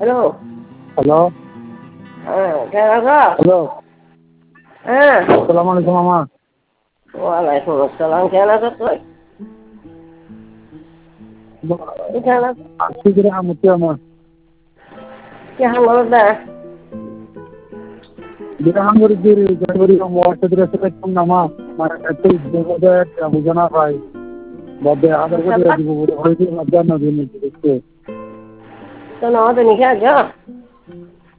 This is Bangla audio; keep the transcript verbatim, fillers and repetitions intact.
হ্যালো। হ্যালো। হ্যাঁ, কেমন আছো? হ্যালো। হ্যাঁ। আসসালামু আলাইকুম মামা। ওয়ালাইকুম আসসালাম। কেমন আছো তুই? তুই কেমন আছো? ঠিক রে আমতি আমার। কেমন বলো না? বিরাম করে দিই জানুয়ারি মাসে ধরে সেটা কম নামা মানে একটু দেবদে বুঝনা ভাই বদে আদর করে দিব বলে হইছে মধ্যনা দিন দিতে তো না তো নিখা যা।